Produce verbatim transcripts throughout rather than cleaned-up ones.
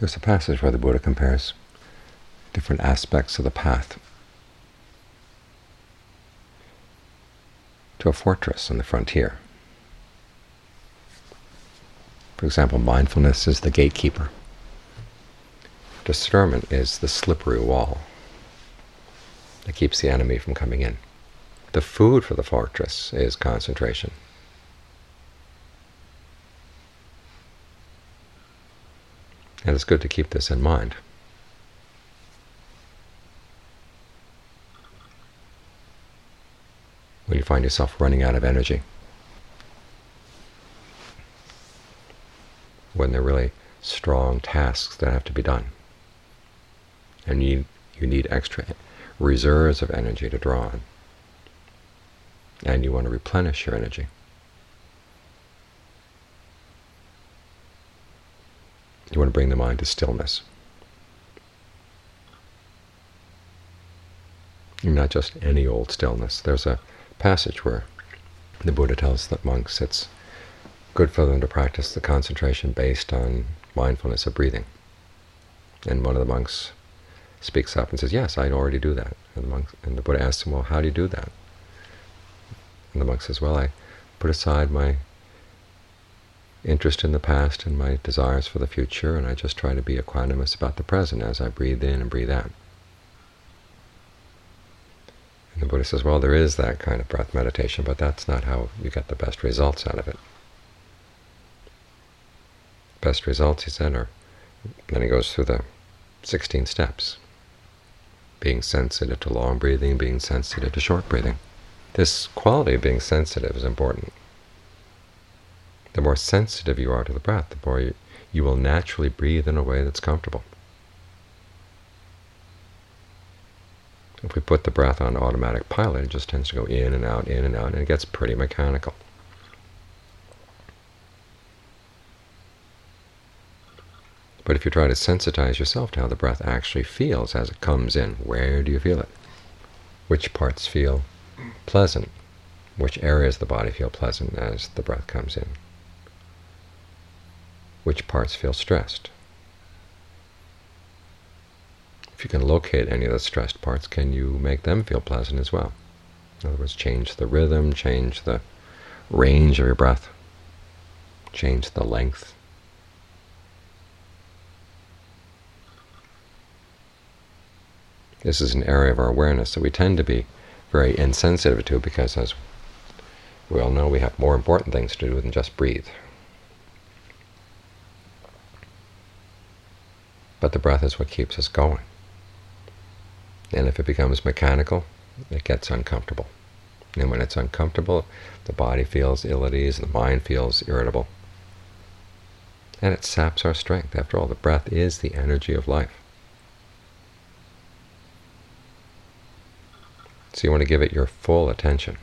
There's a passage where the Buddha compares different aspects of the path to a fortress on the frontier. For example, mindfulness is the gatekeeper. Discernment is the slippery wall that keeps the enemy from coming in. The food for the fortress is concentration. And it's good to keep this in mind. When you find yourself running out of energy, when there are really strong tasks that have to be done, and you, you need extra reserves of energy to draw on, and you want to replenish your energy, you want to bring the mind to stillness. Not just any old stillness. There's a passage where the Buddha tells that monks it's good for them to practice the concentration based on mindfulness of breathing. And one of the monks speaks up and says, yes, I already do that. And the, monk, and the Buddha asks him, well, how do you do that? And the monk says, well, I put aside my interest in the past and my desires for the future, and I just try to be equanimous about the present as I breathe in and breathe out. And the Buddha says, well, there is that kind of breath meditation, but that's not how you get the best results out of it. Best results, he said, are, then he goes through the sixteen steps. Being sensitive to long breathing, being sensitive to short breathing. This quality of being sensitive is important. The more sensitive you are to the breath, the more you, you will naturally breathe in a way that's comfortable. If we put the breath on automatic pilot, it just tends to go in and out, in and out, and it gets pretty mechanical. But if you try to sensitize yourself to how the breath actually feels as it comes in, where do you feel it? Which parts feel pleasant? Which areas of the body feel pleasant as the breath comes in? Which parts feel stressed? If you can locate any of the stressed parts, can you make them feel pleasant as well? In other words, change the rhythm, change the range of your breath, change the length. This is an area of our awareness that we tend to be very insensitive to, because, as we all know, we have more important things to do than just breathe. But the breath is what keeps us going. And if it becomes mechanical, it gets uncomfortable. And when it's uncomfortable, the body feels ill at ease, the mind feels irritable. And it saps our strength. After all, the breath is the energy of life. So you want to give it your full attention.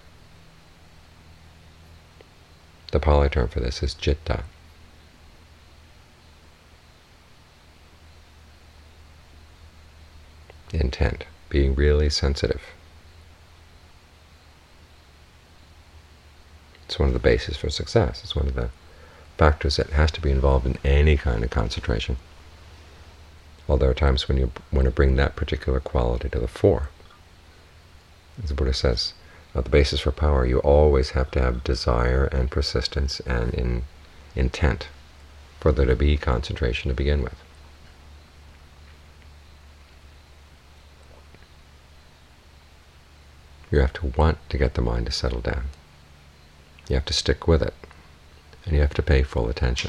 The Pali term for this is citta. Intent, being really sensitive. It's one of the bases for success. It's one of the factors that has to be involved in any kind of concentration. Well, there are times when you want to bring that particular quality to the fore. As the Buddha says, uh, the basis for power, you always have to have desire and persistence and in intent for there to be concentration to begin with. You have to want to get the mind to settle down. You have to stick with it, and you have to pay full attention.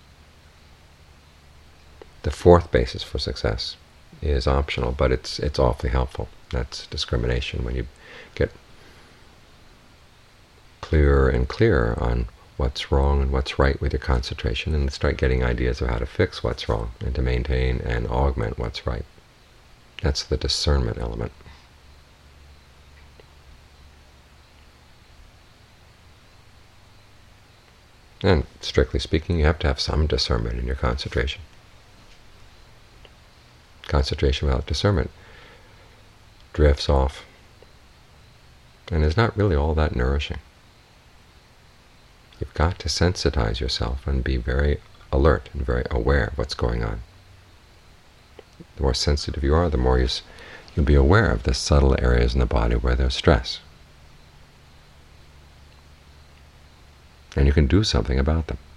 The fourth basis for success is optional, but it's it's awfully helpful. That's discrimination. When you get clearer and clearer on what's wrong and what's right with your concentration, and start getting ideas of how to fix what's wrong and to maintain and augment what's right. That's the discernment element. And strictly speaking, you have to have some discernment in your concentration. Concentration without discernment drifts off and is not really all that nourishing. You've got to sensitize yourself and be very alert and very aware of what's going on. The more sensitive you are, the more you, you'll be aware of the subtle areas in the body where there's stress. And you can do something about them.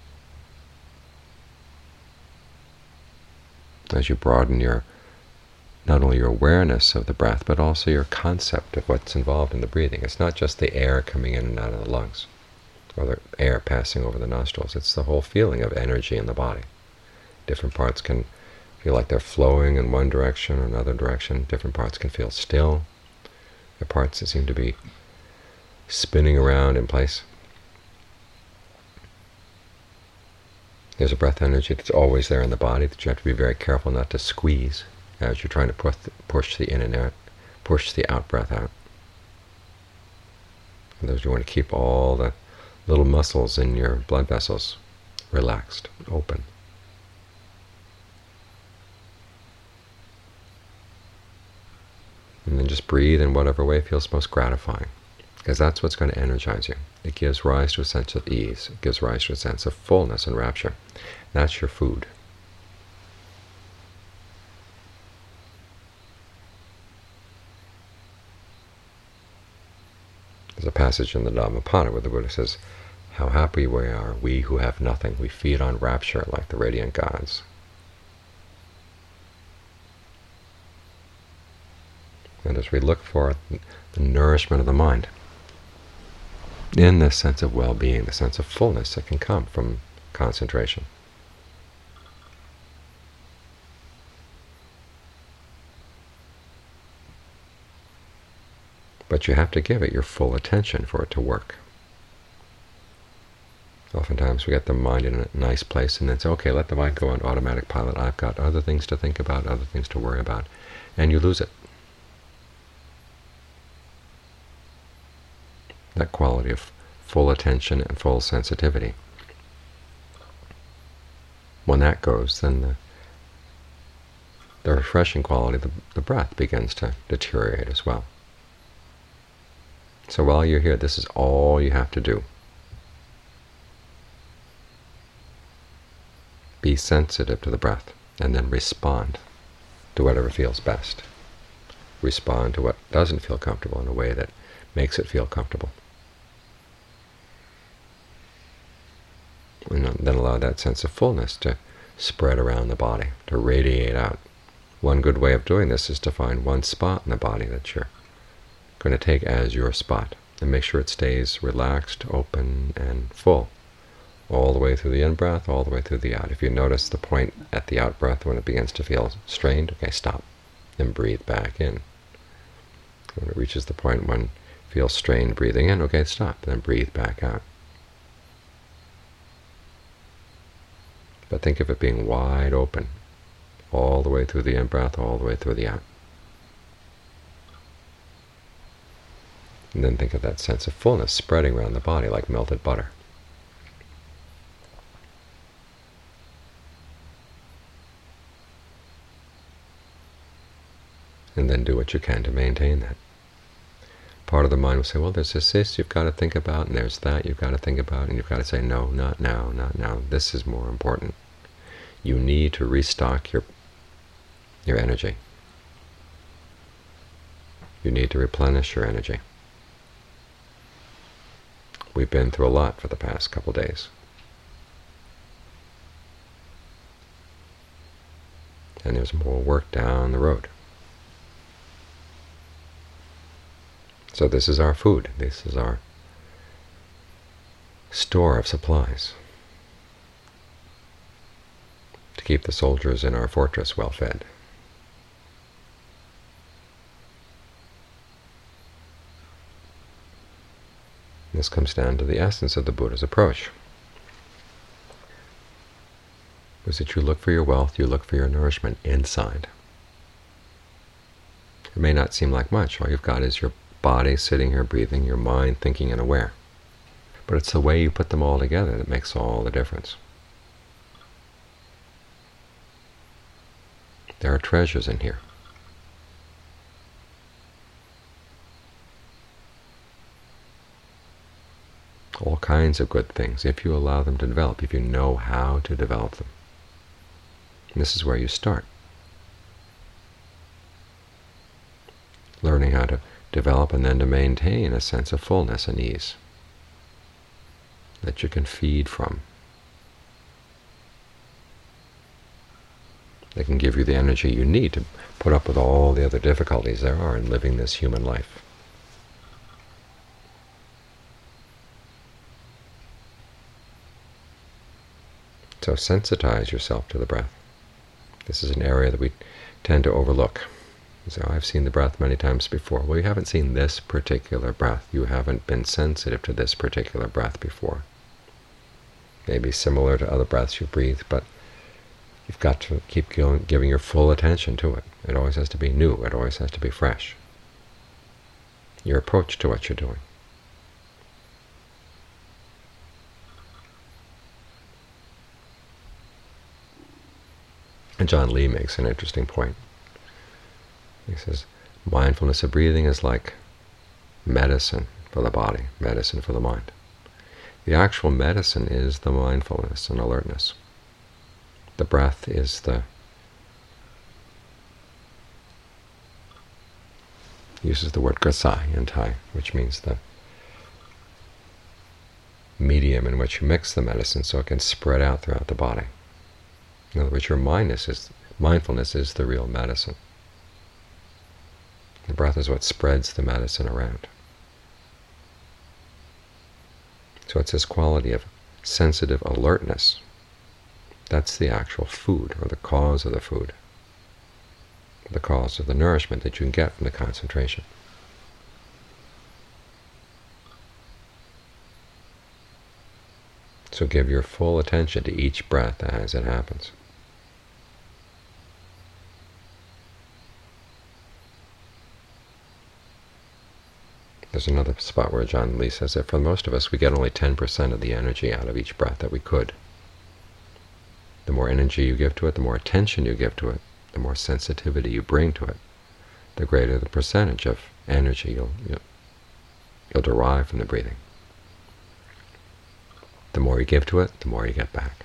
As you broaden your, not only your awareness of the breath, but also your concept of what's involved in the breathing. It's not just the air coming in and out of the lungs, or the air passing over the nostrils. It's the whole feeling of energy in the body. Different parts can feel like they're flowing in one direction or another direction. Different parts can feel still. There are parts that seem to be spinning around in place. There's a breath energy that's always there in the body that you have to be very careful not to squeeze as you're trying to push the, push the in and out, push the out breath out. In other words, you want to keep all the little muscles in your blood vessels relaxed, open. And then just breathe in whatever way feels most gratifying, because that's what's going to energize you. It gives rise to a sense of ease. It gives rise to a sense of fullness and rapture. That's your food. There's a passage in the Dhammapada where the Buddha says, "How happy we are, we who have nothing. We feed on rapture like the radiant gods." And as we look for the nourishment of the mind, in this sense of well-being, the sense of fullness that can come from concentration. But you have to give it your full attention for it to work. Oftentimes we get the mind in a nice place and then say, okay, let the mind go on automatic pilot. I've got other things to think about, other things to worry about, and you lose it. That quality of full attention and full sensitivity. When that goes, then the, the refreshing quality of the, the breath begins to deteriorate as well. So while you're here, this is all you have to do. Be sensitive to the breath, and then respond to whatever feels best. Respond to what doesn't feel comfortable in a way that makes it feel comfortable. And then allow that sense of fullness to spread around the body, to radiate out. One good way of doing this is to find one spot in the body that you're going to take as your spot, and make sure it stays relaxed, open, and full, all the way through the in-breath, all the way through the out. If you notice the point at the out-breath when it begins to feel strained, okay, stop, then breathe back in. When it reaches the point when it feels strained breathing in, okay, stop, then breathe back out. But think of it being wide open, all the way through the in-breath, all the way through the out. And then think of that sense of fullness spreading around the body like melted butter. And then do what you can to maintain that. Part of the mind will say, well, there's this you've got to think about, and there's that you've got to think about, and you've got to say, no, not now, not now. This is more important. You need to restock your, your energy. You need to replenish your energy. We've been through a lot for the past couple days. And there's more work down the road. So this is our food. This is our store of supplies to keep the soldiers in our fortress well fed. This comes down to the essence of the Buddha's approach. Was that you look for your wealth, you look for your nourishment inside. It may not seem like much. All you've got is your body sitting here breathing, your mind thinking and aware. But it's the way you put them all together that makes all the difference. There are treasures in here. All kinds of good things, if you allow them to develop, if you know how to develop them. And this is where you start. learning how to develop and then to maintain a sense of fullness and ease that you can feed from. They can give you the energy you need to put up with all the other difficulties there are in living this human life. So sensitize yourself to the breath. This is an area that we tend to overlook. So I've seen the breath many times before. Well, you haven't seen this particular breath. You haven't been sensitive to this particular breath before. Maybe similar to other breaths you breathe, but you've got to keep going, giving your full attention to it. It always has to be new. It always has to be fresh. Your approach to what you're doing. And John Lee makes an interesting point. He says, mindfulness of breathing is like medicine for the body, medicine for the mind. The actual medicine is the mindfulness and alertness. The breath is the, uses the word gasai in Thai, which means the medium in which you mix the medicine so it can spread out throughout the body. In other words, your mindness is, mindfulness is the real medicine. The breath is what spreads the medicine around. So it's this quality of sensitive alertness. That's the actual food, or the cause of the food, the cause of the nourishment that you can get from the concentration. So give your full attention to each breath as it happens. There's another spot where John Lee says that for most of us, we get only ten percent of the energy out of each breath that we could. The more energy you give to it, the more attention you give to it, the more sensitivity you bring to it, the greater the percentage of energy you'll, you'll, you'll derive from the breathing. The more you give to it, the more you get back.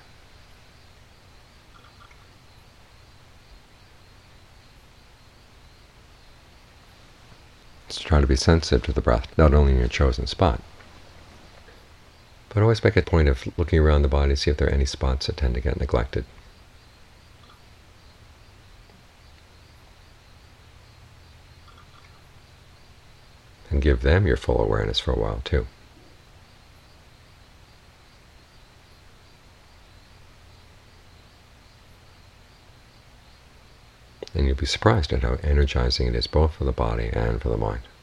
So try to be sensitive to the breath, not only in your chosen spot, but always make a point of looking around the body to see if there are any spots that tend to get neglected. And give them your full awareness for a while, too. And you'll be surprised at how energizing it is both for the body and for the mind.